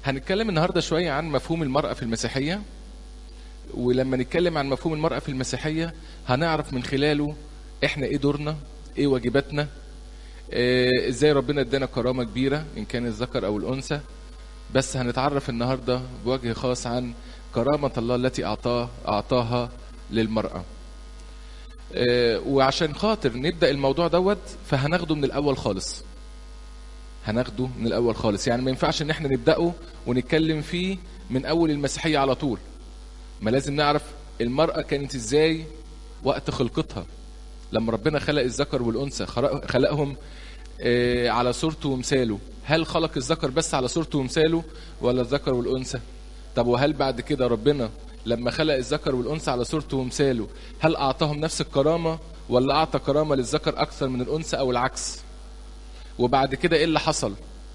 هنتكلم النهاردة شوية عن مفهوم المرأة في المسيحية. ولما نتكلم عن مفهوم المرأة في المسيحية هنعرف من خلاله احنا ايه دورنا، ايه واجباتنا، ازاي ربنا ادانا كرامة كبيرة ان كان الذكر او الانثى. بس هنتعرف النهاردة بوجه خاص عن كرامة الله التي اعطاها للمرأة. وعشان خاطر نبدأ الموضوع دوت فهناخده من الاول خالص. يعني ما ينفعش ان احنا نبدأه ونتكلم فيه من اول المسيحية على طول. ما لازم نعرف المرأة كانت ازاي وقت خلقتها. لما ربنا خلق الذكر والأنثى خلقهم على صورته ومثاله. هل خلق الذكر بس على صورته ومثاله ولا الذكر والأنثى؟ طب وهل بعد كده ربنا لما خلق الذكر والأنثى على صورته ومثاله هل أعطاهم نفس الكرامة ولا أعطى كرامة للذكر أكثر من الأنثى أو العكس؟ وبعد كده إيه اللي حصل؟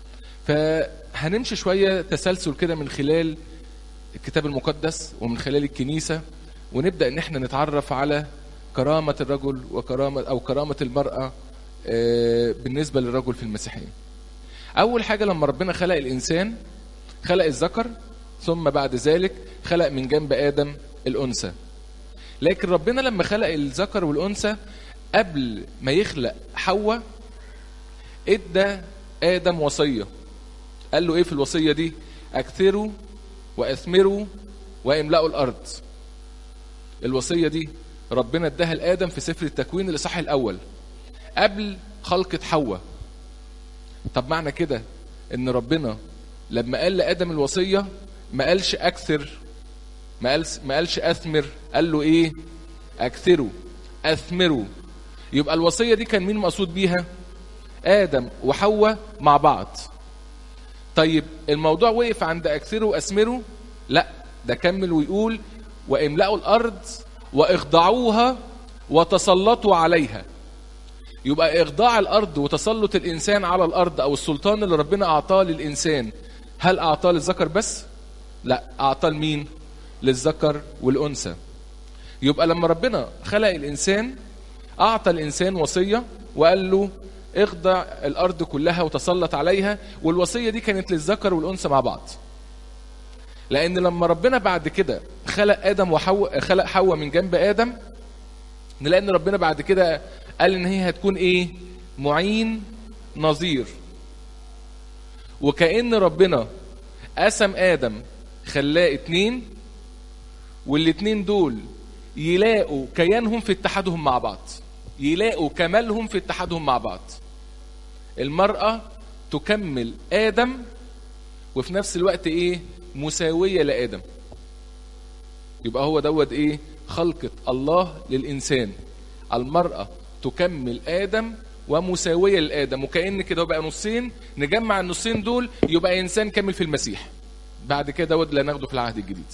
فهنمشي شوية تسلسل كده من خلال الكتاب المقدس ومن خلال الكنيسة، ونبدأ ان احنا نتعرف على كرامة الرجل كرامة المرأة بالنسبة للرجل في المسيحية. اول حاجة لما ربنا خلق الانسان خلق الذكر، ثم بعد ذلك خلق من جنب آدم الأنثى. لكن ربنا لما خلق الذكر والأنثى قبل ما يخلق حواء ادى آدم وصية. قال له ايه في الوصية دي؟ اكثروا واثمروا واملأوا الارض. الوصيه دي ربنا اداها لآدم في سفر التكوين الاصحاح الاول قبل خلقة حواء. طب معنى كده ان ربنا لما قال لآدم الوصيه ما قالش اكثر، ما قالش اثمر، قال له ايه؟ اكثروا اثمروا. يبقى الوصيه دي كان مين مقصود بيها؟ آدم وحواء مع بعض. طيب الموضوع وقف عند اكثروا واثمروا؟ لا، ده كمل ويقول واملأوا الارض واخضعوها وتسلطوا عليها. يبقى اخضاع الارض وتسلط الانسان على الارض او السلطان اللي ربنا اعطاه للانسان، هل اعطاه للذكر بس؟ لا، اعطاه لمين؟ للذكر والانثى. يبقى لما ربنا خلق الانسان اعطى الانسان وصيه وقال له اخضع الارض كلها وتسلط عليها، والوصيه دي كانت للذكر والانثى مع بعض. لان لما ربنا بعد كده خلق حواء من جنب آدم، لان ربنا بعد كده قال ان هي هتكون ايه؟ معين نظير. وكأن ربنا قسم آدم خلاه 2، والاتنين دول يلاقوا كيانهم في اتحادهم مع بعض، يلاقوا كمالهم في اتحادهم مع بعض. المرأة تكمل آدم وفي نفس الوقت ايه؟ مساوية لآدم. يبقى هو دوت ايه؟ خلقة الله للإنسان. المرأة تكمل آدم ومساوية لآدم، وكأن كده بقى نصين، نجمع النصين دول يبقى إنسان كامل في المسيح. بعد كده دوت اللي هناخده في العهد الجديد.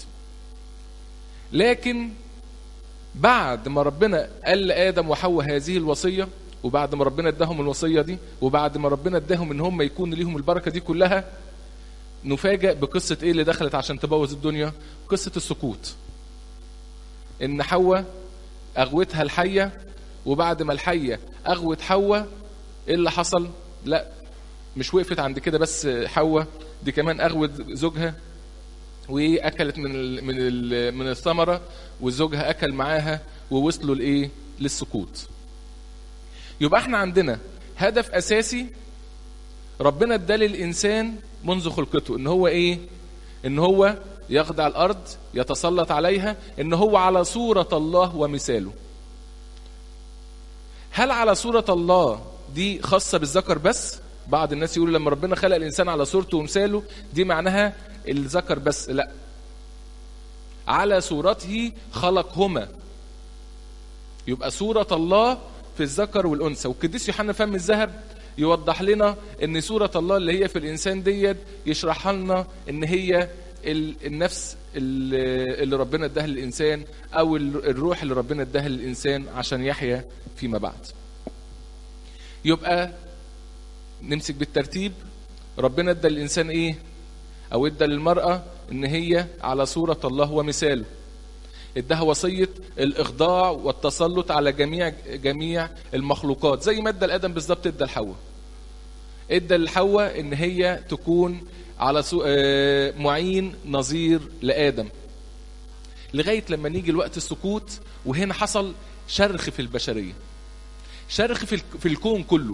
لكن بعد ما ربنا قال لآدم وحواء هذه الوصية، وبعد ما ربنا اداهم الوصية دي، وبعد ما ربنا اداهم ان هم يكون ليهم البركة دي كلها، نفاجأ بقصة ايه اللي دخلت عشان تبوظ الدنيا؟ قصة السقوط. ان حواء اغوتها الحية، وبعد ما الحية اغوت حواء ايه اللي حصل؟ لا، مش وقفت عند كده بس حواء، دي كمان اغوت زوجها واكلت من الثمرة، وزوجها اكل معاها، ووصلوا لايه؟ للسقوط. يبقى احنا عندنا هدف اساسي ربنا اداه للانسان منذ خلقته، ان هو ايه؟ ان هو يخضع الارض، يتسلط عليها، ان هو على صورة الله ومثاله. هل على صورة الله دي خاصة بالذكر بس؟ بعض الناس يقولوا لما ربنا خلق الانسان على صورته ومثاله دي معناها الذكر بس. لا، على صورته خلقهما. يبقى صورة الله في الذكر والأنثى. والقديس يوحنا فم الذهب يوضح لنا ان صورة الله اللي هي في الانسان ديت، يشرحها لنا ان هي النفس اللي ربنا اداها للانسان، او الروح اللي ربنا اداها للانسان عشان يحيا فيما بعد. يبقى نمسك بالترتيب. ربنا ادى للانسان ايه؟ او ادى للمرأة ان هي على صورة الله ومثاله. اداها وصية الاخضاع والتسلط على جميع المخلوقات، زي ما ادى لآدم بالظبط ادى لحواء. ادى لحواء ان هي تكون على معين نظير لآدم، لغاية لما نيجي الوقت السقوط. وهنا حصل شرخ في البشرية، شرخ في الكون كله.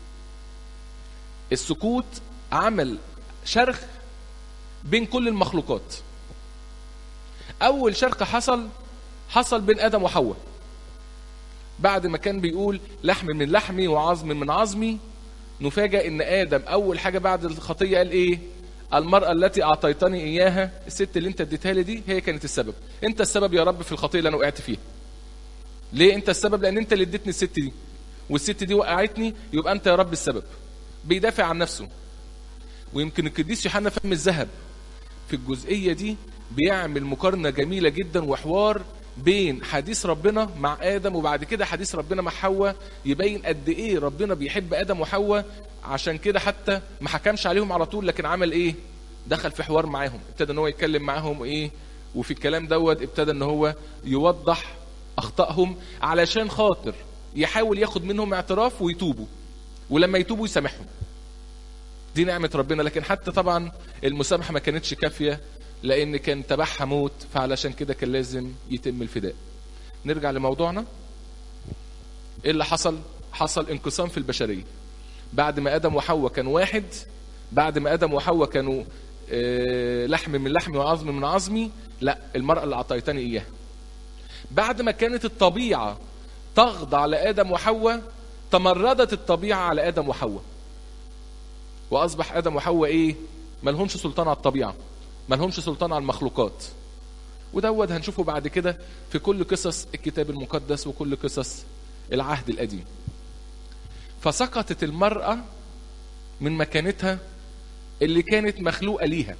السقوط عمل شرخ بين كل المخلوقات. أول شرخ حصل بين آدم وحواء، بعد ما كان بيقول لحم من لحمي وعظم من عظمي، نفاجأ ان آدم أول حاجة بعد الخطية قال ايه؟ المرأة التي أعطيتني إياها، الست اللي انت اديتها لي دي هي كانت السبب. انت السبب يا رب في الخطية اللي انا وقعت فيها. ليه انت السبب؟ لان انت اللي اديتني الست دي، والست دي وقعتني، يبقى انت يا رب السبب. بيدافع عن نفسه. ويمكن القديس يوحنا فم الذهب في الجزئية دي بيعمل مقارنة جميلة جدا وحوار بين حديث ربنا مع آدم وبعد كده حديث ربنا مع حواء، يبين قد ايه ربنا بيحب آدم وحواء. عشان كده حتى ما حكمش عليهم على طول، لكن عمل ايه؟ دخل في حوار معاهم، ابتدى ان هو يتكلم معاهم ايه، وفي الكلام دوت ابتدى ان هو يوضح اخطائهم علشان خاطر يحاول ياخد منهم اعتراف ويتوبوا، ولما يتوبوا يسامحهم. دي نعمة ربنا. لكن حتى طبعا المسامحة ما كانتش كافية، لان كان تبعها موت، فعلشان كده كان لازم يتم الفداء. نرجع لموضوعنا. ايه اللي حصل انقسام في البشرية. بعد ما آدم وحواء كانوا واحد، بعد ما آدم وحواء كانوا لحم من لحمي وعظم من عظمي، لا، المرأة اللي أعطيتني إياها. بعد ما كانت الطبيعة تخضع لآدم وحواء، تمردت الطبيعة على آدم وحواء، وأصبح آدم وحواء إيه؟ ملهمش سلطان على الطبيعة، ملهمش سلطان على المخلوقات. ودود هنشوفه بعد كده في كل قصص الكتاب المقدس وكل قصص العهد القديم. فسقطت المرأة من مكانتها اللي كانت مخلوقة ليها.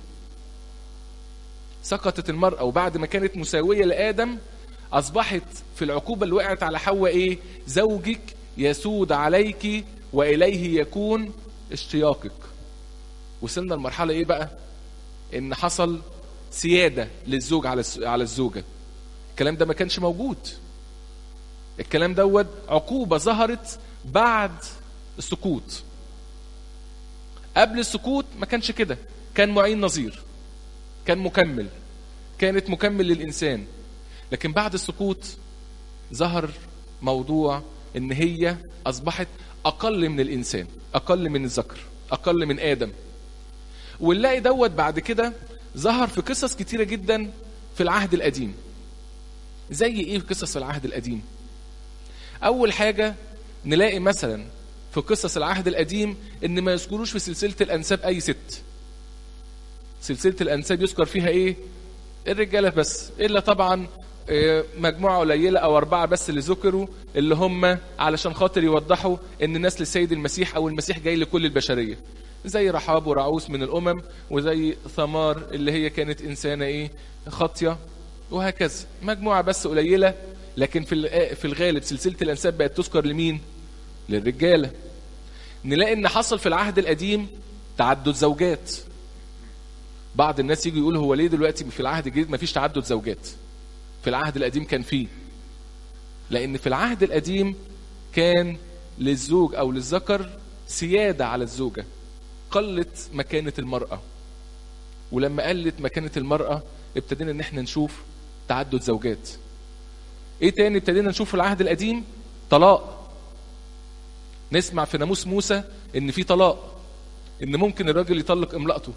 سقطت المرأة، وبعد ما كانت مساوية لآدم أصبحت في العقوبة اللي وقعت على حواء إيه؟ زوجك يسود عليك وإليه يكون اشتياقك. وصلنا لمرحلة إيه بقى؟ إن حصل سيادة للزوج على الزوجة. الكلام ده ما كانش موجود. الكلام دوت عقوبة ظهرت بعد السقوط. قبل السقوط ما كانش كده، كان معين نظير، كان مكمل، كانت مكمل للإنسان. لكن بعد السقوط ظهر موضوع إن هي أصبحت أقل من الإنسان، أقل من الذكر، أقل من آدم. ونلاقي دوت بعد كده ظهر في قصص كتيرة جدا في العهد القديم. زي إيه في قصص العهد القديم؟ أول حاجة نلاقي مثلا في قصص العهد القديم إن ما يذكروش في سلسلة الأنساب أي ست. سلسلة الأنساب يذكر فيها إيه؟ الرجالة بس، إلا طبعا مجموعة قليلة أو 4 بس اللي ذكروا، اللي هم علشان خاطر يوضحوا إن نسل السيد المسيح أو المسيح جاي لكل البشرية، زي رحاب ورعوس من الأمم، وزي ثمار اللي هي كانت إنسانة إيه؟ خاطية، وهكذا. مجموعة بس قليلة. لكن في الغالب سلسلة الأنساب بقت تذكر لمين؟ للرجالة. نلاقي إن حصل في العهد القديم تعدد زوجات. بعض الناس يجي يقول هو ليه دلوقتي في العهد الجديد ما فيش تعدد زوجات؟ في العهد القديم كان فيه. لأن في العهد القديم كان للزوج أو للذكر سيادة على الزوجة. قلت مكانة المرأة، ولما قلت مكانة المرأة ابتدينا ان احنا نشوف تعدد زوجات. ايه تاني ابتدينا نشوف في العهد القديم؟ طلاق. نسمع في ناموس موسى ان في طلاق، ان ممكن الراجل يطلق امرأته.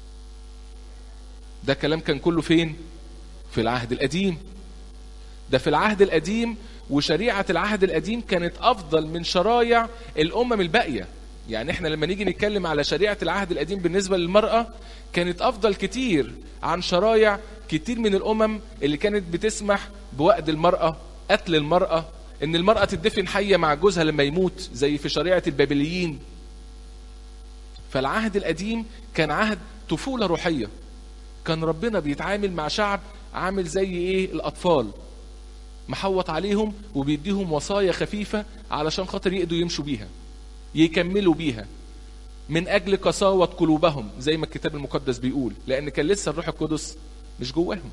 ده كلام كان كله فين؟ في العهد القديم. ده في العهد القديم، وشريعة العهد القديم كانت افضل من شرايع الامم الباقية. يعني احنا لما نيجي نتكلم على شريعة العهد القديم بالنسبة للمرأة كانت افضل كتير عن شرايع كتير من الامم اللي كانت بتسمح بوأد المرأة، قتل المرأة، ان المرأة تدفن حية مع جوزها لما يموت، زي في شريعة البابليين. فالعهد القديم كان عهد طفولة روحية. كان ربنا بيتعامل مع شعب عامل زي ايه؟ الاطفال، محوط عليهم وبيديهم وصايا خفيفة علشان خاطر يقدروا يمشوا بيها، يكملوا بيها، من أجل قساوة قلوبهم زي ما الكتاب المقدس بيقول، لأن كان لسه الروح القدس مش جواهم.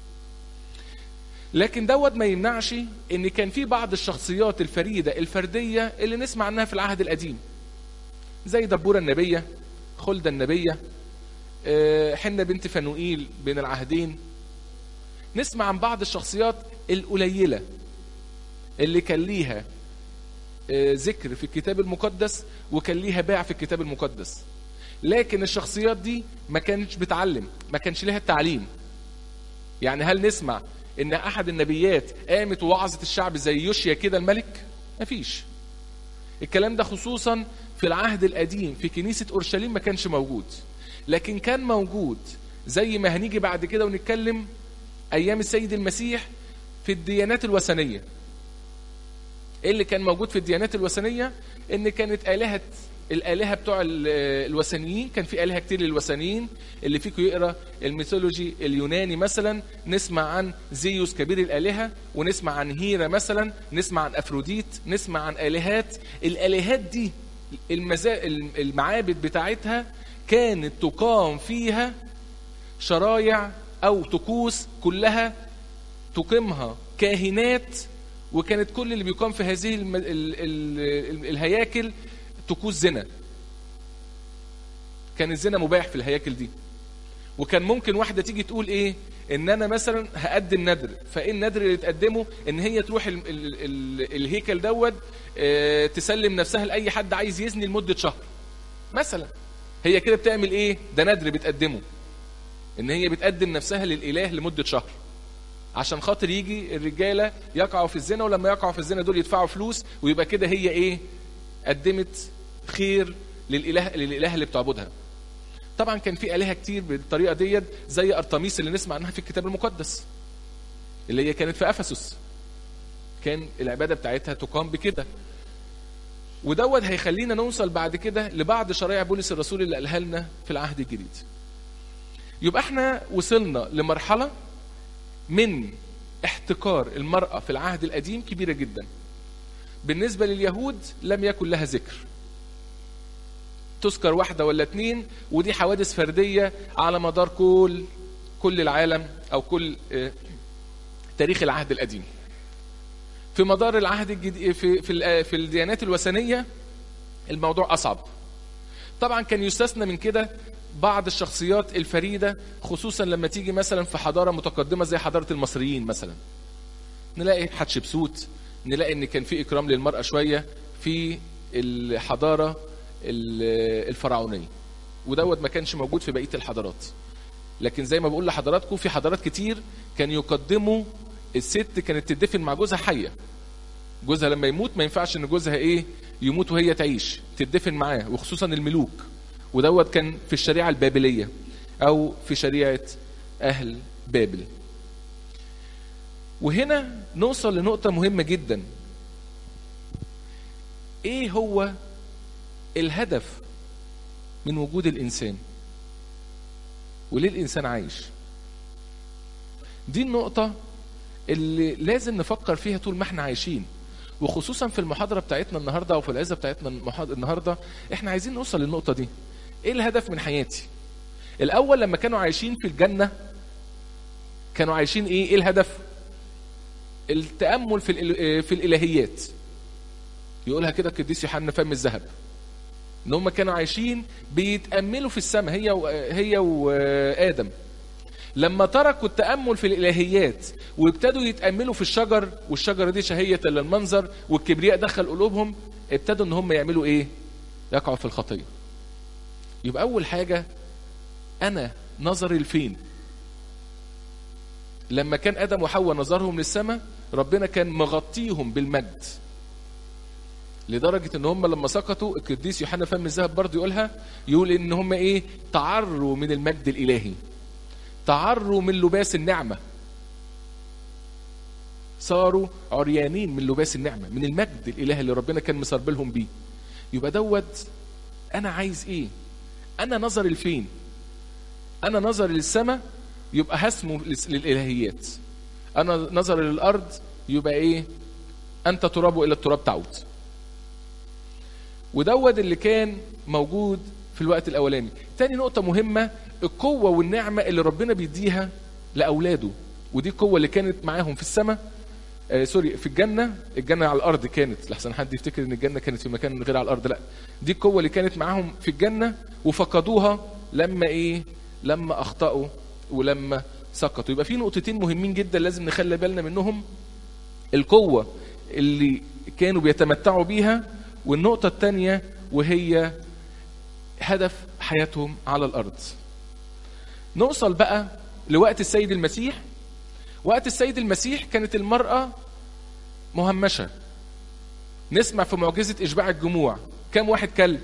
لكن دوت ما يمنعش إن كان في بعض الشخصيات الفريدة الفردية اللي نسمع عنها في العهد القديم، زي دبورة النبية، خلدة النبية، حنة بنت فنوئيل بين العهدين. نسمع عن بعض الشخصيات القليلة اللي كان ليها ذكر في الكتاب المقدس وكان ليها باع في الكتاب المقدس، لكن الشخصيات دي ما كانتش بتعلم، ما كانش لها التعليم. يعني هل نسمع ان احد النبيات قامت ووعظت الشعب زي يوشيا كده الملك؟ مفيش. الكلام ده خصوصا في العهد القديم في كنيسة اورشليم ما كانش موجود، لكن كان موجود زي ما هنيجي بعد كده ونتكلم ايام السيد المسيح في الديانات الوثنية. ايه اللي كان موجود في الديانات الوثنية؟ ان كانت الآلهة بتوع الوثنيين، كان في آلهة كتير للوثنيين. اللي فيكم يقرأ الميثولوجي اليوناني مثلا نسمع عن زيوس كبير الآلهة، ونسمع عن هيرا مثلا، نسمع عن أفروديت، نسمع عن آلهات. الآلهات دي المعابد بتاعتها كانت تقام فيها شرايع أو طقوس كلها تقيمها كاهنات، وكانت كل اللي بيقام في هذه الهياكل طقوس زنا. كان الزنا مباح في الهياكل دي. وكان ممكن واحدة تيجي تقول ايه؟ ان انا مثلا هقدم ندر، فايه الندر اللي تقدمه؟ ان هي تروح الهيكل دوت تسلم نفسها لأي حد عايز يزني لمدة شهر مثلا. هي كده بتعمل ايه؟ ده ندر بتقدمه، ان هي بتقدم نفسها للإله لمدة شهر عشان خاطر يجي الرجالة يقعوا في الزنا، ولما يقعوا في الزنا دول يدفعوا فلوس، ويبقى كده هي ايه؟ قدمت خير للإله اللي بتعبدها. طبعا كان في آلهة كتير بالطريقة ديت، زي أرطميس اللي نسمع عنها في الكتاب المقدس، اللي هي كانت في أفسس، كان العبادة بتاعتها تقام بكده. ودوت هيخلينا نوصل بعد كده لبعض شرائع بولس الرسول اللي قالها لنا في العهد الجديد. يبقى احنا وصلنا لمرحلة من احتكار المرأة في العهد القديم كبيرة جدا. بالنسبة لليهود لم يكن لها ذكر، تذكر واحدة ولا اتنين، ودي حوادث فردية على مدار كل العالم أو كل تاريخ العهد القديم. في مدار العهد الجديد في الديانات الوثنية الموضوع أصعب. طبعا كان يستثنى من كده بعض الشخصيات الفريدة، خصوصا لما تيجي مثلا في حضارة متقدمة زي حضارة المصريين مثلا، نلاقي حتشبسوت، نلاقي ان كان في اكرام للمرأة شوية في الحضارة الفرعونية، ودوت ما كانش موجود في بقية الحضارات. لكن زي ما بقول لحضراتكم في حضارات كتير كان يقدموا الست كانت تدفن مع جوزها حية. جوزها لما يموت ما ينفعش ان جوزها يموت وهي تعيش، تدفن معاه، وخصوصا الملوك. ودوت كان في الشريعة البابلية او في شريعة اهل بابل. وهنا نوصل لنقطة مهمة جدا. ايه هو الهدف من وجود الانسان؟ وليه الانسان عايش؟ دي النقطة اللي لازم نفكر فيها طول ما احنا عايشين، وخصوصا في المحاضرة بتاعتنا النهاردة او في العزة بتاعتنا النهاردة احنا عايزين نوصل للنقطة دي. ايه الهدف من حياتي؟ الاول لما كانوا عايشين في الجنة كانوا عايشين ايه الهدف؟ التأمل في الإلهيات. يقولها كده القديس يوحنا فم الذهب، ان هم كانوا عايشين بيتأملوا في السماء هي وآدم. لما تركوا التأمل في الإلهيات وابتدوا يتأملوا في الشجر، والشجرة دي شهية للمنظر والكبرياء دخل قلوبهم، ابتدوا ان هم يعملوا ايه؟ يقعوا في الخطية. يبقى أول حاجة أنا نظري لفين؟ لما كان آدم وحواء نظرهم للسماء ربنا كان مغطيهم بالمجد، لدرجة ان هم لما سقطوا القديس يوحنا فم الذهب برضه يقول ان هم تعروا من المجد الإلهي، تعروا من لباس النعمة، صاروا عريانين من لباس النعمة، من المجد الإلهي اللي ربنا كان مسربلهم بيه. يبقى دوت أنا عايز إيه؟ أنا نظري لفين؟ أنا نظري للسماء يبقى هسمه للإلهيات، أنا نظري للأرض يبقى أنت تراب وإلى التراب تعود. ودوت اللي كان موجود في الوقت الأولاني. تاني نقطة مهمة، القوة والنعمة اللي ربنا بيديها لأولاده، ودي القوة اللي كانت معاهم في السماء في الجنة على الأرض كانت، لحسن حد يفتكر ان الجنة كانت في مكان غير على الأرض، لا، دي القوة اللي كانت معاهم في الجنة وفقدوها لما اخطأوا ولما سقطوا. يبقى في نقطتين مهمين جدا لازم نخلي بالنا منهم: القوة اللي كانوا بيتمتعوا بيها، والنقطة الثانية وهي هدف حياتهم على الأرض. نوصل بقى لوقت السيد المسيح. وقت السيد المسيح كانت المرأة مهمشة. نسمع في معجزة إشباع الجموع كم واحد كل؟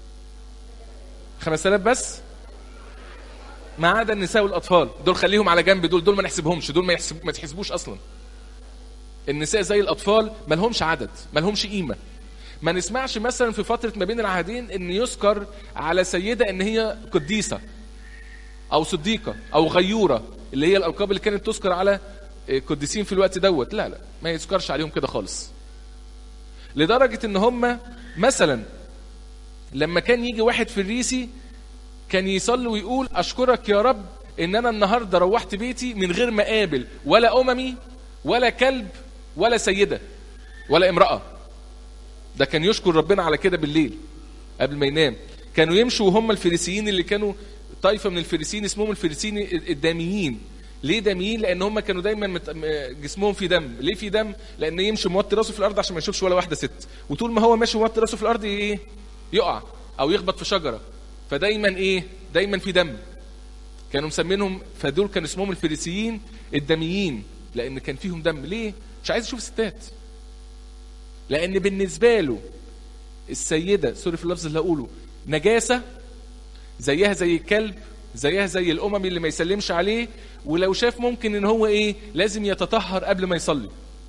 5000 بس، ما عدا النساء والأطفال. دول خليهم على جنب، دول ما نحسبهمش، دول ما تحسبوش أصلا. النساء زي الأطفال ما لهمش عدد، ما لهمش قيمة. ما نسمعش مثلا في فترة ما بين العهدين ان يذكر على سيدة ان هي قديسة او صديقة او غيورة، اللي هي الألقاب اللي كانت تذكر على قديسين في الوقت دوت. لا لا، ما يذكرش عليهم كده خالص. لدرجة ان هم مثلا لما كان يجي واحد فريسي كان يصلي ويقول: أشكرك يا رب ان انا النهاردة روحت بيتي من غير ما قابل ولا أممي ولا كلب ولا سيدة ولا امرأة. ده كان يشكر ربنا على كده بالليل قبل ما ينام. كانوا يمشوا وهم الفريسيين اللي كانوا طائفة من الفريسيين اسمهم الفريسيين الداميين. ليه داميين؟ لأن هم كانوا دايما جسمهم في دم. ليه في دم؟ لأن يمشي موطي راسه في الأرض عشان ما يشوفش ولا واحدة ست، وطول ما هو ماشي موطي راسه في الأرض إيه؟ يقع أو يخبط في شجرة. فدايما إيه؟ دايما في دم. كانوا مسمينهم، فدول كانوا اسمهم الفريسيين الداميين، لأن كان فيهم دم. ليه؟ مش عايز يشوف ستات. لأن بالنسبة له السيدة، سوري في اللفظ اللي هقوله، نجاسة، زيها زي الكلب، زيها زي الأمم اللي ما يسلمش عليه، ولو شاف ممكن ان هو ايه لازم يتطهر قبل ما يصلي.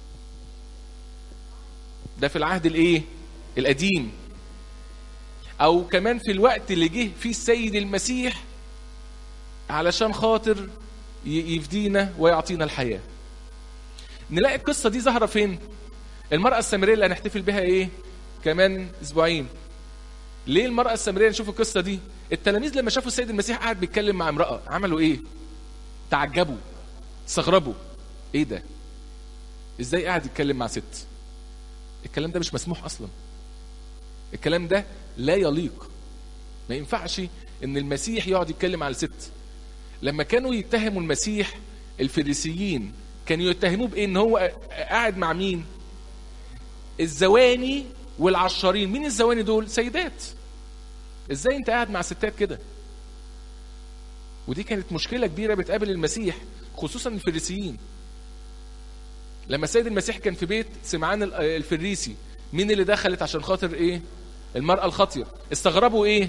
ده في العهد الايه القديم. او كمان في الوقت اللي جه فيه السيد المسيح علشان خاطر يفدينا ويعطينا الحياة. نلاقي القصة دي ظاهرة فين؟ المرأة السامرية اللي هنحتفل بها ايه كمان اسبوعين. ليه المرأة السامرية نشوف القصة دي؟ التلاميذ لما شافوا السيد المسيح قاعد بيتكلم مع امرأة عملوا ايه؟ تعجبوا، استغربوا. ايه ده؟ ازاي قاعد يتكلم مع ست؟ الكلام ده مش مسموح اصلا. الكلام ده لا يليق. ما ينفعش ان المسيح يقعد يتكلم على ست. لما كانوا يتهموا المسيح الفريسيين كانوا يتهموه بايه؟ ان هو قاعد مع مين؟ الزواني والعشارين. مين الزواني دول؟ سيدات. ازاي انت قاعد مع ستات كده؟ ودي كانت مشكلة كبيرة بتقابل المسيح، خصوصا الفريسيين. لما السيد المسيح كان في بيت سمعان الفريسي، مين اللي دخلت عشان خاطر ايه؟ المرأة الخاطئة. استغربوا ايه؟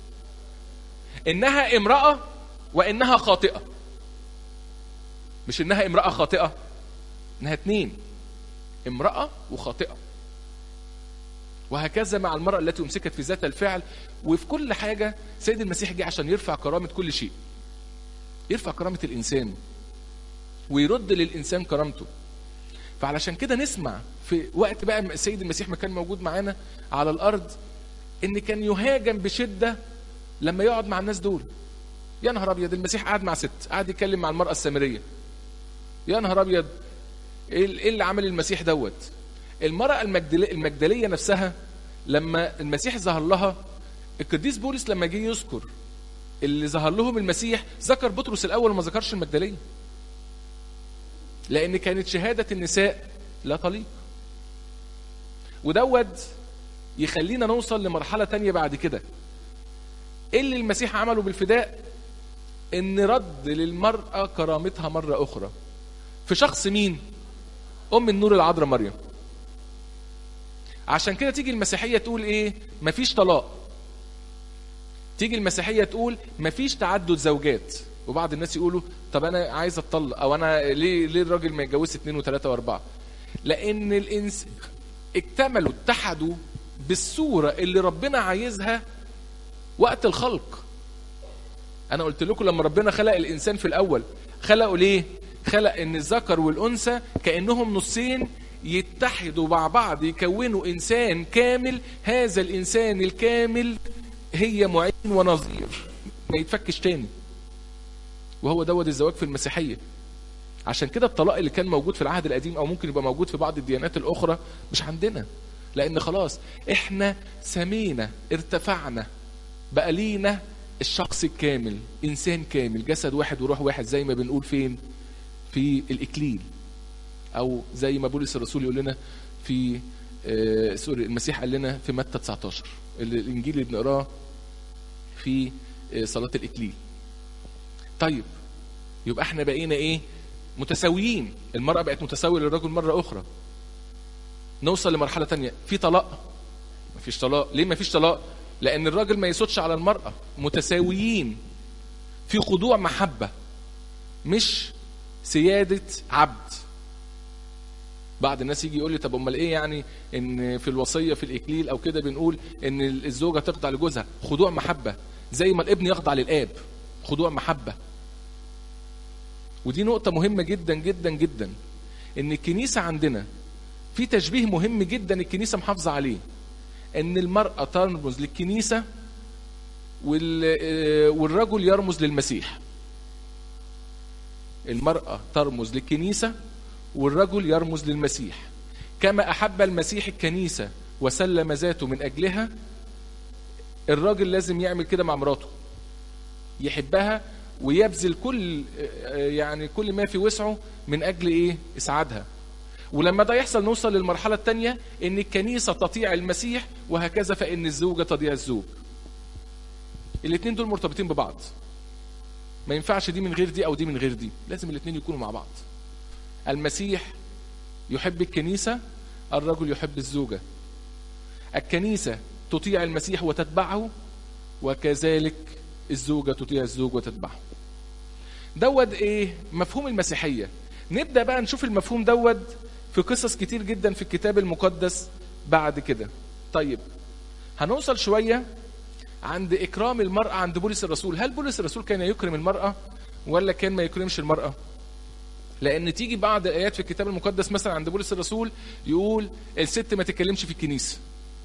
انها امرأة وانها خاطئة. مش انها امرأة خاطئة، انها اتنين، امرأة وخاطئة. وهكذا مع المرأة التي امسكت في ذات الفعل. وفي كل حاجة سيد المسيح جه عشان يرفع كرامة كل شيء، يرفع كرامة الإنسان ويرد للإنسان كرامته. فعلشان كده نسمع في وقت بقى السيد المسيح ما كان موجود معانا على الأرض إن كان يهاجم بشدة لما يقعد مع الناس دول. يا نهار أبيض، المسيح قاعد مع ست، قاعد يتكلم مع المرأة السامرية. يا نهار أبيض، إيه اللي عمل المسيح دوت؟ المرأة المجدلية نفسها لما المسيح ظهر لها، القديس بولس لما جه يذكر اللي ظهر لهم المسيح ذكر بطرس الأول وما ذكرش المجدلية، لأن كانت شهادة النساء لا تليق. ودوت يخلينا نوصل لمرحلة تانية بعد كده. إيه اللي المسيح عمله بالفداء؟ إن رد للمرأة كرامتها مرة أخرى في شخص مين؟ أم النور العذراء مريم. عشان كده تيجي المسيحية تقول إيه؟ مفيش طلاق. تيجي المسيحية تقول مفيش تعدد زوجات. وبعض الناس يقولوا طب أنا عايز أطلق، أو أنا ليه الراجل ما يتجوزش 2 و3 و4؟ لأن الإنس اكتملوا، اتحدوا بالصورة اللي ربنا عايزها وقت الخلق. أنا قلت لكم لما ربنا خلق الإنسان في الأول خلقوا ليه؟ خلق إن الذكر والأنثى كأنهم نصين يتحدوا مع بعض يكونوا إنسان كامل. هذا الإنسان الكامل هي معين ونظير ما يتفكش تاني، وهو دوت الزواج في المسيحية. عشان كده الطلاق اللي كان موجود في العهد القديم أو ممكن يبقى موجود في بعض الديانات الأخرى مش عندنا، لأن خلاص إحنا سمينا، ارتفعنا، بقى لينا الشخص الكامل، انسان كامل، جسد واحد وروح واحد، زي ما بنقول فين في الاكليل، او زي ما بولس الرسول يقول لنا في المسيح قال لنا في متى 19 الانجيل اللي بنقراه في صلاة الاكليل. طيب يبقى احنا بقينا ايه؟ متساويين. المرأة بقت متساوية للرجل مرة اخرى. نوصل لمرحلة تانية، في طلاق؟ مفيش طلاق. ليه مفيش طلاق؟ لان الراجل ما يسودش على المرأة. متساويين في خضوع محبة، مش سيادة عبد. بعض الناس يجي يقول لي طب امال ايه يعني ان في الوصية في الاكليل او كده بنقول ان الزوجة تخضع لجوزها؟ خضوع محبة، زي ما الابن يخضع للاب، خضوع محبة. ودي نقطة مهمة جدا جدا جدا، ان الكنيسة عندنا في تشبيه مهم جدا الكنيسة محافظة عليه، ان المرأة ترمز للكنيسة والرجل يرمز للمسيح. المرأة ترمز للكنيسة والرجل يرمز للمسيح. كما أحب المسيح الكنيسة وسلم ذاته من أجلها، الراجل لازم يعمل كده مع مراته، يحبها ويبذل كل ما في وسعه من أجل إيه؟ إسعادها. ولما ده يحصل نوصل للمرحلة الثانية، إن الكنيسة تطيع المسيح، وهكذا فإن الزوجة تطيع الزوج. الاثنين دول مرتبطين ببعض، ما ينفعش دي من غير دي أو دي من غير دي، لازم الاثنين يكونوا مع بعض. المسيح يحب الكنيسة، الرجل يحب الزوجة. الكنيسة تطيع المسيح وتتبعه، وكذلك الزوجة تطيع الزوج وتتبعه. دود ايه؟ مفهوم المسيحية. نبدأ بقى نشوف المفهوم دود في قصص كتير جدا في الكتاب المقدس بعد كده. طيب هنوصل شوية عند إكرام المرأة عند بولس الرسول. هل بولس الرسول كان يكرم المرأة ولا كان ما يكرمش المرأة؟ لأن تيجي بعض الآيات في الكتاب المقدس مثلا عند بولس الرسول يقول الست ما تتكلمش في الكنيسة،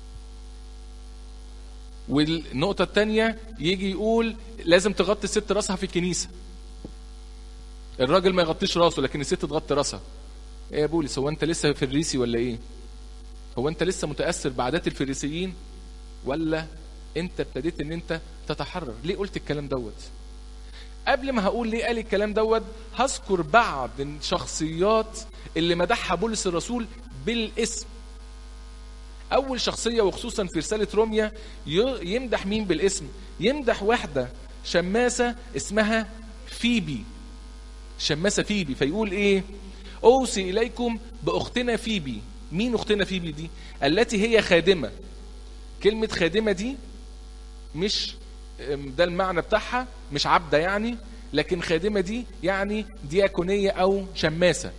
والنقطة الثانية يجي يقول لازم تغطي الست راسها في الكنيسة، الراجل ما يغطيش راسه لكن الست تغطي راسها. ايه يا بولس، هو انت لسه فريسي ولا ايه؟ هو انت لسه متأثر بعادات الفريسيين ولا انت ابتديت ان انت تتحرر؟ ليه قلت الكلام دوت؟ قبل ما هقول ليه قال الكلام دوت، هذكر بعض الشخصيات اللي مدحها بولس الرسول بالاسم. اول شخصية وخصوصا في رسالة روميا يمدح مين بالاسم؟ يمدح واحدة شماسة اسمها فيبي، شماسة فيبي. فيقول ايه؟ اوصي اليكم باختنا فيبي. مين اختنا فيبي دي؟ التي هي خادمة. كلمة خادمة دي مش ده المعنى بتاعها، مش عبدة يعني، لكن خادمة دي يعني دياكونية او شماسة.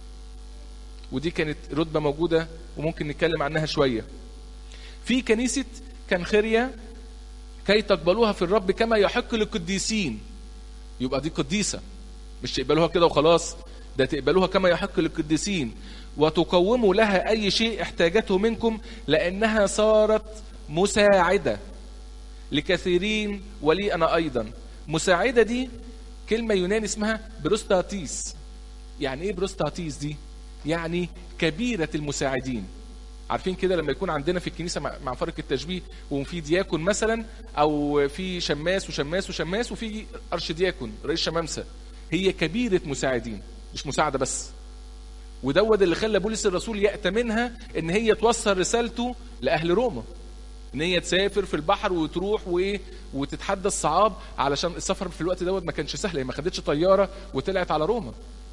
ودي كانت رتبة موجودة وممكن نتكلم عنها شوية في كنيسة كنخرية، كي تقبلوها في الرب كما يحق للقديسين. يبقى دي قديسة، مش تقبلوها كده وخلاص، ده تقبلوها كما يحق للقديسين، وتقوموا لها أي شيء احتاجته منكم، لأنها صارت مساعدة لكثيرين ولي أنا أيضا. مساعدة دي كلمة يوناني اسمها بروستاتيس. يعني إيه بروستاتيس دي؟ يعني كبيرة المساعدين. عارفين كده لما يكون عندنا في الكنيسة مع فرق التشبيه وفي دياكون مثلا، أو في شماس وشماس وشماس وفي أرشدياكون رئيس شمامسة، هي كبيرة مساعدين مش مساعدة بس. ودود اللي خلى بولس الرسول يأتمنها ان هي توصل رسالته لأهل روما، ان هي تسافر في البحر وتروح وتتحدى الصعاب، علشان السفر في الوقت دوت ما كانش سهل، هي ما خدتش طيارة وطلعت على روما.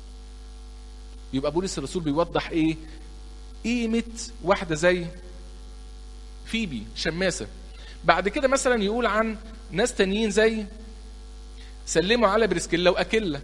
يبقى بولس الرسول بيوضح ايه؟ قيمة واحدة زي فيبي شماسة. بعد كده مثلا يقول عن ناس تانيين زي سلموا على بريسكيلا وأكيلا.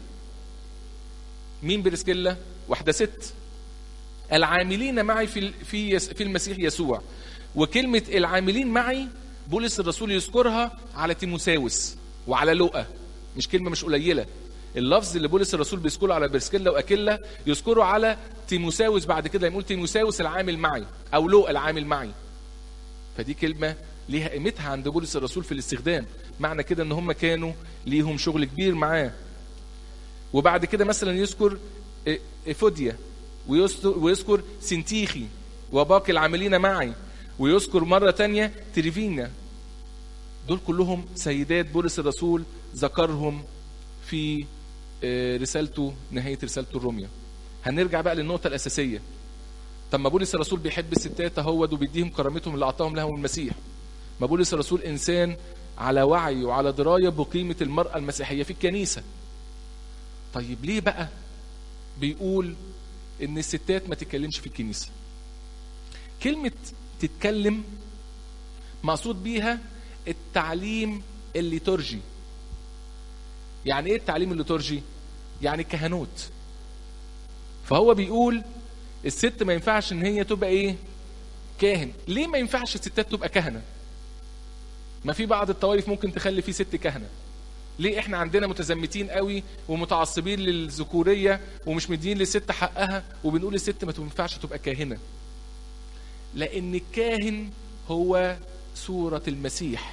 مين بريسكيلا؟ واحدة ست. العاملين معي في المسيح يسوع. وكلمة العاملين معي بولس الرسول يذكرها على تيموساوس وعلى لوقا، مش كلمة مش قليلة. اللفظ اللي بولس الرسول بيذكره على بريسكيلا وأكيلا يذكره على تيموساوس بعد كده، يقول تيموساوس العامل معي أو لوقا العامل معي. فدي كلمة ليها قيمتها عند بولس الرسول في الاستخدام، معنى كده ان هم كانوا ليهم شغل كبير معاه. وبعد كده مثلا يذكر إفوديا، ويذكر سنتيخي وباقي العاملين معي، ويذكر مرة تانية تريفينا. دول كلهم سيدات بولس الرسول ذكرهم في رسالته، نهاية رسالته الرومية. هنرجع بقى للنقطة الأساسية. طب ما بولس الرسول بيحب الستات اهوت وبيديهم كرامتهم اللي أعطاهم لهم المسيح. ما بولس الرسول إنسان على وعي وعلى دراية بقيمة المرأة المسيحية في الكنيسة. طيب ليه بقى بيقول إن الستات ما تتكلمش في الكنيسة؟ كلمة تتكلم مقصود بيها التعليم الليتورجي. يعني ايه التعليم الليتورجي؟ يعني كهنوت. فهو بيقول الست ما ينفعش ان هي تبقى ايه؟ كاهن. ليه ما ينفعش الستات تبقى كهنة؟ ما في بعض الطوائف ممكن تخلي فيه ست كهنة. ليه احنا عندنا متزمتين قوي ومتعصبين للذكورية ومش مدين للست حقها وبنقول الست ما تنفعش تبقى كاهنة؟ لان الكاهن هو صورة المسيح.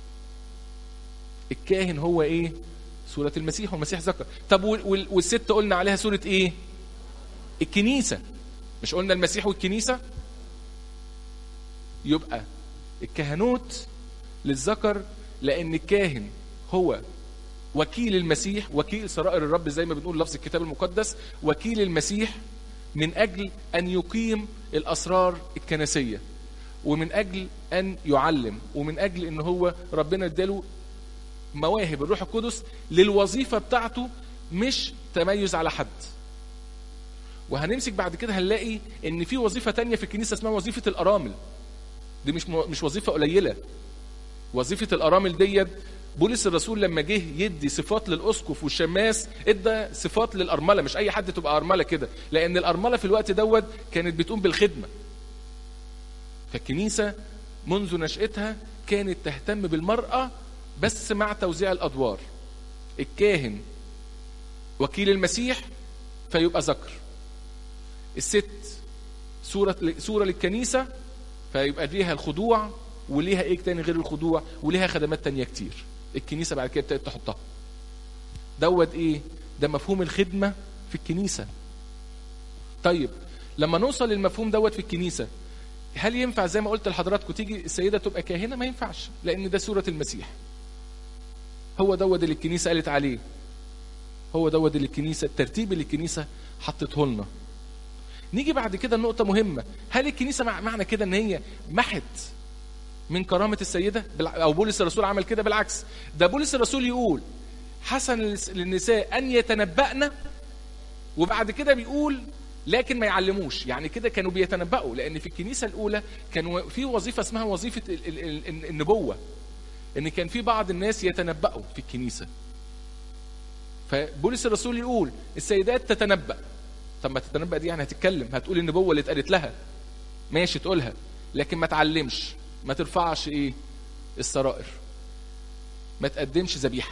الكاهن هو ايه؟ صورة المسيح، والمسيح ذكر. طب والست قلنا عليها صورة ايه؟ الكنيسة. مش قلنا المسيح والكنيسة؟ يبقى الكهنوت للذكر، لأن الكاهن هو وكيل المسيح، وكيل سرائر الرب زي ما بنقول لفظ الكتاب المقدس، وكيل المسيح من أجل أن يقيم الأسرار الكنسية، ومن أجل أن يعلم، ومن أجل أن هو ربنا اداله مواهب الروح القدس للوظيفة بتاعته، مش تميز على حد. وهنمسك بعد كده هنلاقي ان في وظيفة تانية في الكنيسة اسمها وظيفة الأرامل. دي مش وظيفة قليلة. وظيفة الأرامل دي بولس الرسول لما جه يدي صفات للأسقف والشماس ادى صفات للأرملة. مش أي حد تبقى أرملة كده، لأن الأرملة في الوقت دوت كانت بتقوم بالخدمة. فالكنيسة منذ نشأتها كانت تهتم بالمرأة بس مع توزيع الأدوار. الكاهن وكيل المسيح فيبقى ذكر، الست صورة للكنيسة فيبقى ليها الخضوع، وليها ايه تاني غير الخضوع؟ وليها خدمات تانية كتير الكنيسة بعد كده ابتدت تحطها. دوت ايه؟ ده مفهوم الخدمة في الكنيسة. طيب لما نوصل للمفهوم دوت في الكنيسة، هل ينفع زي ما قلت لحضراتكم تيجي السيدة تبقى كاهنة؟ ما ينفعش، لأن ده صورة المسيح. هو دوت اللي الكنيسة قالت عليه، هو دوت اللي الكنيسة، الترتيب اللي الكنيسة حطته لنا. نيجي بعد كده النقطة مهمة. هل الكنيسة معنى كده ان هي محت من كرامة السيدة؟ او بولس الرسول عمل كده؟ بالعكس، ده بولس الرسول يقول حسن للنساء ان يتنبأن، وبعد كده بيقول لكن ما يعلموش. يعني كده كانوا بيتنبأوا، لان في الكنيسة الاولى كانوا في وظيفة اسمها وظيفة النبوة، ان كان في بعض الناس يتنبأوا في الكنيسة. فبولس الرسول يقول السيدات تتنبأ. طب ما تتنبأ دي يعني هتتكلم، هتقول النبوة اللي اتقالت لها، ماشي تقولها، لكن ما تعلمش، ما ترفعش ايه؟ السرائر، ما تقدمش ذبيحة.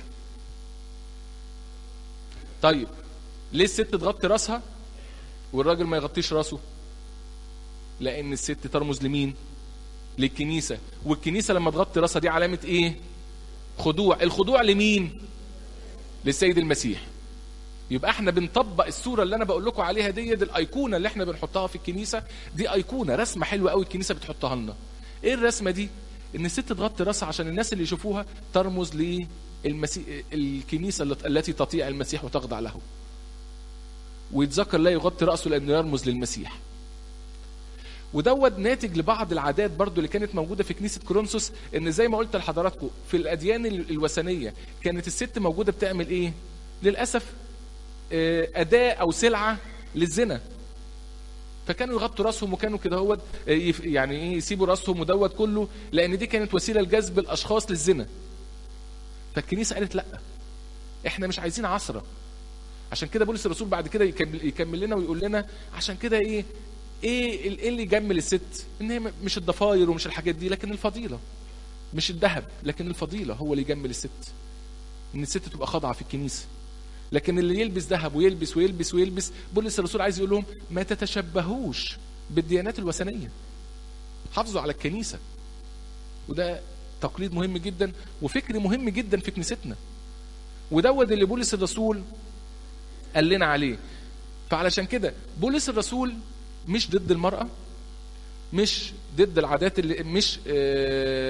طيب ليه الست تغطي راسها والراجل ما يغطيش راسه؟ لأن الست ترمز لمين؟ للكنيسة. والكنيسة لما تغطي راسها دي علامة ايه؟ خضوع. الخضوع لمين؟ للسيد المسيح. يبقى احنا بنطبق الصورة اللي انا بقول لكم عليها دي الايقونة اللي احنا بنحطها في الكنيسة. دي ايقونة، رسمة حلوة قوي الكنيسة بتحطها لنا. ايه الرسمة دي؟ ان الست تغطي راسها عشان الناس اللي يشوفوها ترمز للمسيح، الكنيسة التي تطيع المسيح وتخضع له. ويتذكر لا يغطي رأسه لانه يرمز للمسيح. ودوت ناتج لبعض العادات برضو اللي كانت موجودة في كنيسة كورنثوس، ان زي ما قلت لحضراتكم في الاديان الوثنية كانت الست موجودة بتعمل ايه؟ للأسف أداة أو سلعة للزنا. فكانوا يغطوا راسهم وكانوا كده هو يعني ايه يسيبوا راسهم ودوت كله، لأن دي كانت وسيلة لجذب الأشخاص للزنا. فالكنيسة قالت لا، احنا مش عايزين عصرة. عشان كده بولس الرسول بعد كده يكمل لنا ويقول لنا عشان كده ايه اللي يجمل الست؟ ان هي مش الضفاير ومش الحاجات دي، لكن الفضيلة. مش الذهب، لكن الفضيلة هو اللي يجمل الست. ان الست تبقى خاضعة في الكنيسة. لكن اللي يلبس ذهب ويلبس ويلبس ويلبس، بولس الرسول عايز يقول لهم ما تتشبهوش بالديانات الوثنية، حافظوا على الكنيسة. وده تقليد مهم جدا وفكر مهم جدا في كنيستنا، ودود اللي بولس الرسول قال لنا عليه. فعلشان كده بولس الرسول مش ضد المرأة، مش ضد العادات اللي مش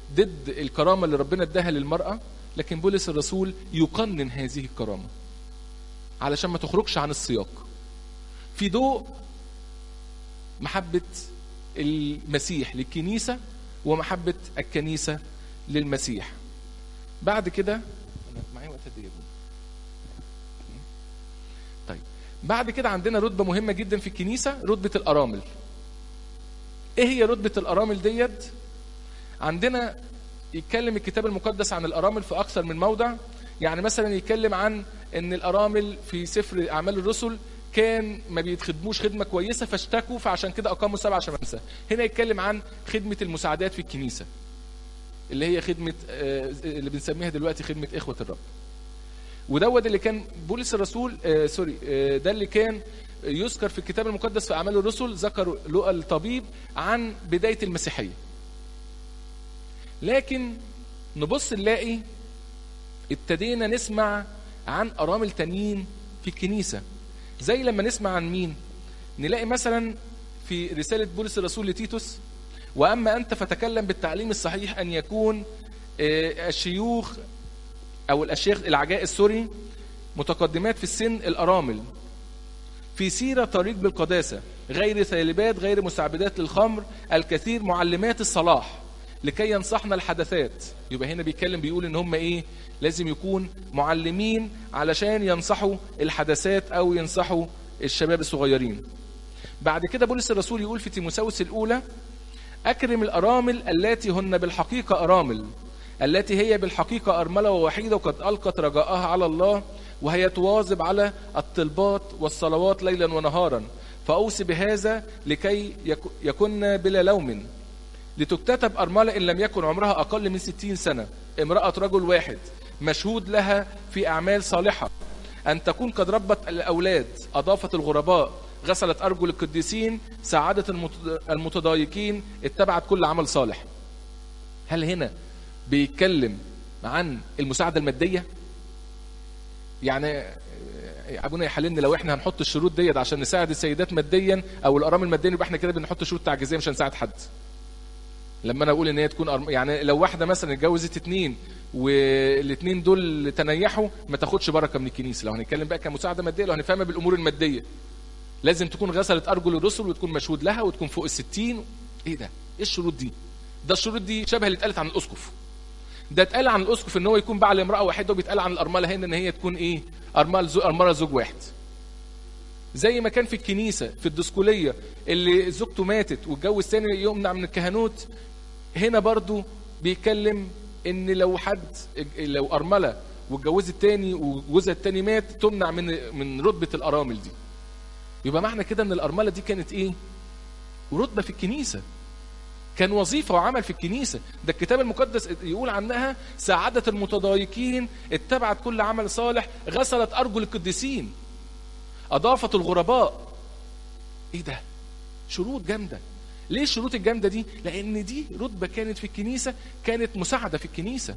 ضد الكرامة اللي ربنا اداها للمرأة، لكن بولس الرسول يقنن هذه الكرامة علشان ما تخرجش عن السياق في ضوء محبة المسيح للكنيسة ومحبة الكنيسة للمسيح. بعد كده أنا معايا وقت قد إيه؟ طيب بعد كده عندنا رتبة مهمة جدا في الكنيسة، رتبة الأرامل. إيه هي رتبة الأرامل ديت؟ عندنا يتكلم الكتاب المقدس عن الأرامل في أكثر من موضع. يعني مثلا يتكلم عن ان الأرامل في سفر أعمال الرسل كان ما بيتخدموش خدمة كويسة فاشتكوا، فعشان كده أقاموا 7 شمامسة. هنا يتكلم عن خدمة المساعدات في الكنيسة اللي هي خدمة اللي بنسميها دلوقتي خدمة إخوة الرب. ودوت اللي كان بولس الرسول ده اللي كان يذكر في الكتاب المقدس في أعمال الرسل. ذكر لوقا الطبيب عن بداية المسيحية. لكن نبص نلاقي ابتدينا نسمع عن أرامل تانيين في الكنيسة. زي لما نسمع عن مين؟ نلاقي مثلا في رسالة بولس الرسول لتيتوس: وأما أنت فتكلم بالتعليم الصحيح أن يكون الشيوخ أو الأشياخ العجائز متقدمات في السن الأرامل في سيرة طريق بالقداسة، غير ثالبات، غير مساعدات للخمر، الكثير معلمات الصلاح، لكي ينصحنا الحدثات. يبقى هنا بيتكلم بيقول ان هم ايه؟ لازم يكون معلمين علشان ينصحوا الحدثات او ينصحوا الشباب الصغيرين. بعد كده بولس الرسول يقول في تيموثاوس الأولى: أكرم الأرامل التي هن بالحقيقة أرامل، التي هي بالحقيقة أرملة ووحيدة، وقد ألقت رجاءها على الله، وهي تواظب على الطلبات والصلوات ليلا ونهارا. فأوصي بهذا لكي يكن بلا لوم، لتكتتب أرملة إن لم يكن عمرها أقل من 60 سنة، امرأة رجل واحد، مشهود لها في أعمال صالحة، أن تكون قد ربت الأولاد، أضافت الغرباء، غسلت أرجل القديسين، ساعدت المتضايقين، اتبعت كل عمل صالح. هل هنا بيتكلم عن المساعدة المادية؟ يعني ابونا يحللني لو احنا هنحط الشروط ديت عشان نساعد السيدات ماديا او الارامل ماديا، يبقى احنا كده بنحط شروط تعجيزيه مش هنساعد حد. لما انا اقول ان هي تكون يعني لو واحده مثلا اتجوزت 2 والاثنين دول تنيحوا ما تاخدش بركه من الكنيسه. لو هنتكلم بقى كمساعده ماديه، لو هنفهمها بالامور الماديه، لازم تكون غسلت ارجل الرسل وتكون مشهود لها وتكون فوق ال60. ايه ده؟ ايه الشروط دي؟ ده الشروط دي شبه اللي اتقالت عن الاسقف. ده اتقال عن الاسقف ان هو يكون بعل امراه واحده، وبيتقال عن الارمله هنا ان هي تكون ايه؟ ارمله زوج واحد. زي ما كان في الكنيسه في الدسكوليه اللي زوجته ماتت واتجوز ثاني يمنع من الكهنوت، هنا برضو بيتكلم ان لو ارمله واتجوزت تاني وجوزها التاني مات تمنع من رتبه الارامل دي. يبقى معنى كده ان الارمله دي كانت ايه؟ رتبه في الكنيسه، كان وظيفه وعمل في الكنيسه. ده الكتاب المقدس يقول عنها: ساعدت المتضايقين، اتبعت كل عمل صالح، غسلت ارجل القديسين، اضافت الغرباء. ايه ده؟ شروط جامده. ليه الشروط الجامده دي؟ لان دي رتبه كانت في الكنيسه، كانت مساعده في الكنيسه.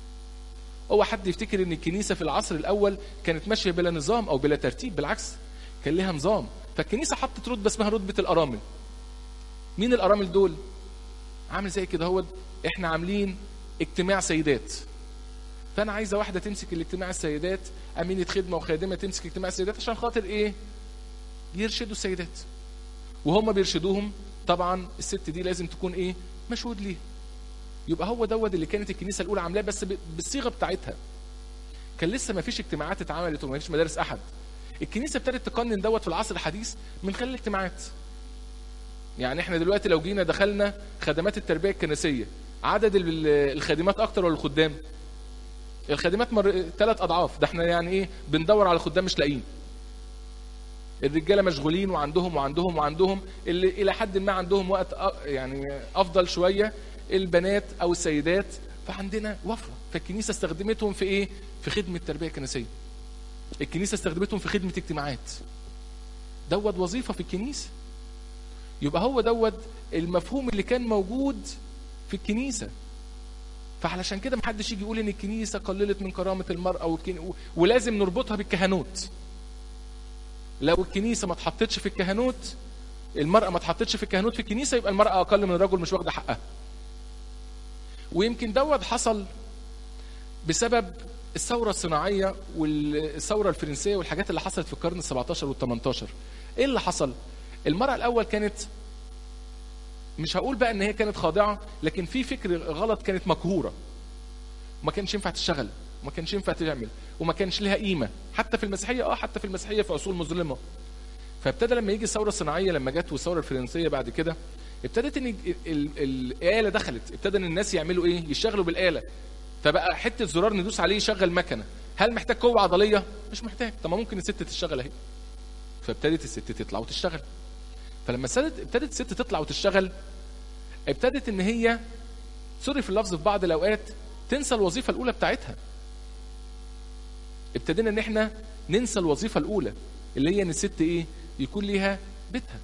هو حد يفتكر ان الكنيسه في العصر الاول كانت ماشيه بلا نظام او بلا ترتيب؟ بالعكس، كان لها نظام. فالكنيسه حطت رتبه اسمها رتبه الارامل. مين الارامل دول؟ عامل زي كده هو احنا عاملين اجتماع سيدات، فانا عايزه واحده تمسك الاجتماع السيدات، امينه خدمه وخادمه تمسك اجتماع السيدات، عشان خاطر ايه؟ يرشدوا السيدات. وهم بيرشدوهم طبعا الست دي لازم تكون ايه؟ مشهود ليه. يبقى هو دوت اللي كانت الكنيسه الاولى عاملاه، بس بالصيغه بتاعتها. كان لسه ما فيش اجتماعات اتعملت وما فيش مدارس احد. الكنيسه ابتدت تقنن دوت في العصر الحديث من خلال الاجتماعات. يعني احنا دلوقتي لو جينا دخلنا خدمات التربيه الكنسيه، عدد الخادمات اكتر ولا الخدام؟ الخادمات 3 أضعاف. ده احنا يعني ايه؟ بندور على خدام مش لاقيين. الرجاله مشغولين وعندهم اللي الى حد ما عندهم وقت يعني افضل شويه البنات او السيدات، فعندنا وفره. فالكنيسه استخدمتهم في ايه؟ في خدمه التربيه الكنسيه. الكنيسه استخدمتهم في خدمه اجتماعات. دوت وظيفه في الكنيسه. يبقى هو دوت المفهوم اللي كان موجود في الكنيسه. فعلشان كده محدش يجي يقول ان الكنيسه قللت من كرامه المراه ولازم نربطها بالكهنوت. لو الكنيسه ما اتحطتش في الكهنوت، المراه ما اتحطتش في الكهنوت في الكنيسه، يبقى المراه اقل من الرجل، مش واخده حقها. ويمكن دوت حصل بسبب الثورة الصناعية والثورة الفرنسية والحاجات اللي حصلت في القرن ال17 وال18. ايه اللي حصل؟ المرأة الاول كانت، مش هقول بقى ان هي كانت خاضعة، لكن في فكر غلط، كانت مقهورة، ما كانش ينفع تشتغل، وما كانش ينفع تعمل، وما كانش لها قيمة حتى في المسيحية. حتى في المسيحية في عصور مظلمة. فابتدى لما يجي الثورة الصناعية، لما جت والثورة الفرنسية بعد كده، ابتدت ان الآلة دخلت، ابتدى ان الناس يعملوا ايه؟ يشتغلوا بالآلة. فبقى حته زرار ندوس عليه يشغل مكنه. هل محتاج قوه عضليه؟ مش محتاج. طب ما ممكن الست تشتغل اهي. فابتدت الست تطلع وتشتغل. فلما ابتدت الست تطلع وتشتغل، ابتدت ان هي، سوري في اللفظ، في بعض الاوقات تنسى الوظيفه الاولى بتاعتها. ابتدينا ان احنا ننسى الوظيفه الاولى اللي هي ان الست ايه؟ يكون ليها بيتها.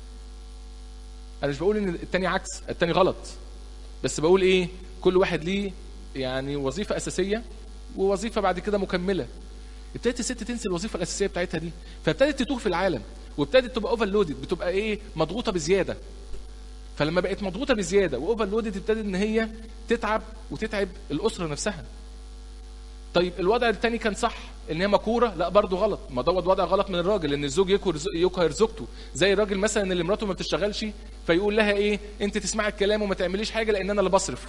انا مش بقول ان التاني عكس، التاني غلط، بس بقول ايه؟ كل واحد ليه يعني وظيفة أساسية ووظيفة بعد كده مكملة. ابتدت الست تنسي الوظيفة الأساسية بتاعتها دي، فابتدت تتوه في العالم، وابتدت تبقى اوفرلودد، بتبقى ايه؟ مضغوطة بزيادة. فلما بقت مضغوطة بزيادة واوفرلودد، ابتدت ان هي تتعب وتتعب الأسرة نفسها. طيب الوضع الثاني كان صح، ان هي مكورة؟ لا برضه غلط. ما دوت وضع غلط من الراجل، ان الزوج يقهر زوجته. زي الراجل مثلا اللي مراته ما بتشتغلش، فيقول لها ايه؟ انت تسمعي الكلام وما تعمليش حاجة لان انا اللي بصرف.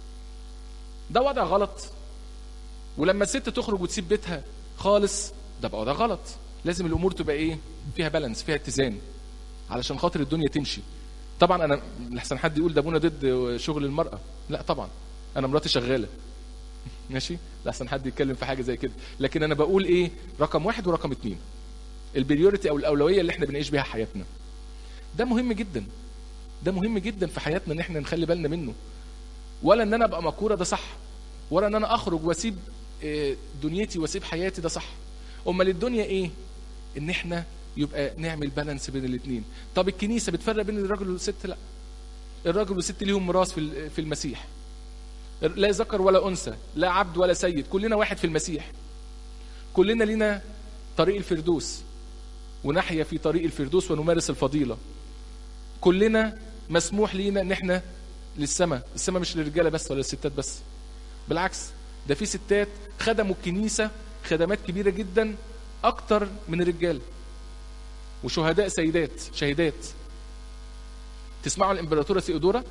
ده وضع غلط. ولما الست تخرج وتسيب بيتها خالص، ده بقى وضع غلط. لازم الامور تبقى ايه؟ فيها بالانس، فيها اتزان، علشان خاطر الدنيا تمشي. طبعا انا لحسن حد يقول ده ابونا ضد شغل المرأة، لا طبعا، انا مراتي شغالة ماشي، لحسن حد يتكلم في حاجة زي كده. لكن انا بقول ايه؟ رقم 1 ورقم 2، البريوريتي او الاولوية اللي احنا بنعيش بيها حياتنا. ده مهم جدا، ده مهم جدا في حياتنا ان احنا نخلي بالنا منه. ولا ان انا ابقى مكورة، ده صح. ولا ان انا اخرج واسيب دنيتي واسيب حياتي، ده صح. امال الدنيا ايه؟ ان احنا يبقى نعمل بالانس بين الاثنين. طب الكنيسه بتفرق بين الراجل والست؟ لا، الراجل والست ليهم ميراث في المسيح، لا ذكر ولا انثى، لا عبد ولا سيد، كلنا واحد في المسيح. كلنا لينا طريق الفردوس، ونحيا في طريق الفردوس ونمارس الفضيله. كلنا مسموح لينا ان احنا للسماء. السماء مش للرجاله بس ولا للستات بس، بالعكس، ده في ستات خدموا الكنيسة خدمات كبيرة جدا أكتر من الرجال، وشهداء شهيدات. تسمعوا الإمبراطورة سيودورا؟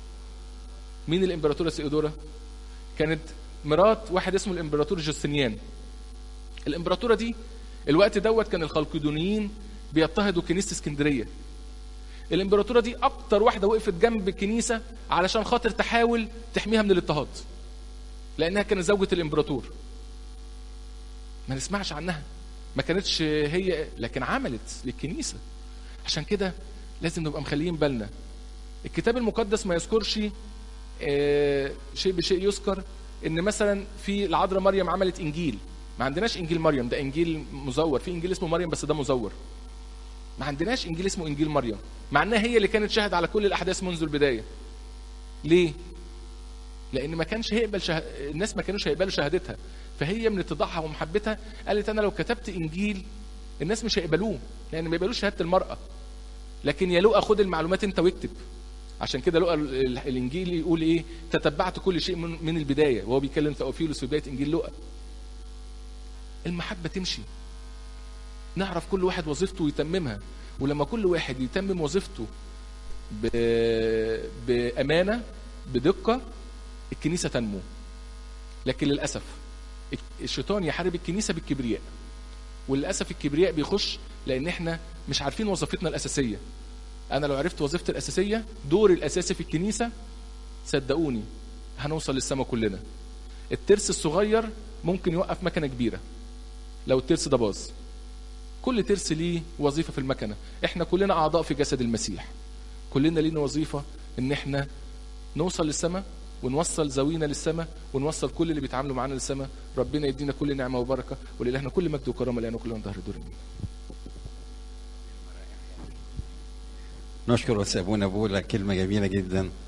مين الإمبراطورة سيودورا؟ كانت مرات واحد اسمه الإمبراطور جوستنيان. الإمبراطورة دي الوقت دوت كان الخلقدونيين بيضطهدوا كنيسة اسكندرية. الإمبراطورة دي أكتر واحدة وقفت جنب الكنيسة علشان خاطر تحاول تحميها من الاضطهاد، لأنها كانت زوجة الإمبراطور. ما نسمعش عنها، ما كانتش هي، لكن عملت للكنيسة. عشان كده لازم نبقى مخليين بالنا. الكتاب المقدس ما يذكرش شيء بشيء يذكر ان مثلا في العذراء مريم عملت انجيل. ما عندناش انجيل مريم، ده انجيل مزور. في انجيل اسمه مريم بس ده مزور. ما عندناش انجيل اسمه انجيل مريم، مع انها هي اللي كانت شاهد على كل الاحداث منذ البدايه. ليه؟ لان ما كانش هيقبل الناس ما كانوش هيقبلوا شهادتها. فهي من اتضاعها ومحبتها قالت انا لو كتبت انجيل الناس مش هيقبلوه، لان ما يقبلوش شهاده المراه. لكن يا لؤى خد المعلومات انت واكتب. عشان كده لؤى الانجيل يقول ايه؟ تتبعت كل شيء من البدايه، وهو بيتكلم ثوفيلوس في بدايه انجيل لؤى. المحبه تمشي، نعرف كل واحد وظيفته ويتممها. ولما كل واحد يتمم وظيفته بامانه بدقه، الكنيسه تنمو. لكن للاسف الشيطان يحارب الكنيسه بالكبرياء، وللاسف الكبرياء بيخش لان احنا مش عارفين وظيفتنا الاساسيه. انا لو عرفت وظيفتي الاساسيه، دوري الاساسي في الكنيسه، صدقوني هنوصل للسما كلنا. الترس الصغير ممكن يوقف مكنه كبيره لو الترس ده باظ. كل ترس ليه وظيفه في المكنه. احنا كلنا اعضاء في جسد المسيح، كلنا لينا وظيفه ان احنا نوصل للسما ونوصل زوينا للسما ونوصل كل اللي بيتعاملوا معانا للسما. ربنا يدينا كل نعمه وبركه، ولإلهنا كل مجد وكرامه لأنه كلنا ظهر دور. نشكر أستاذ أبونا بولا، كلمة جميلة جدا.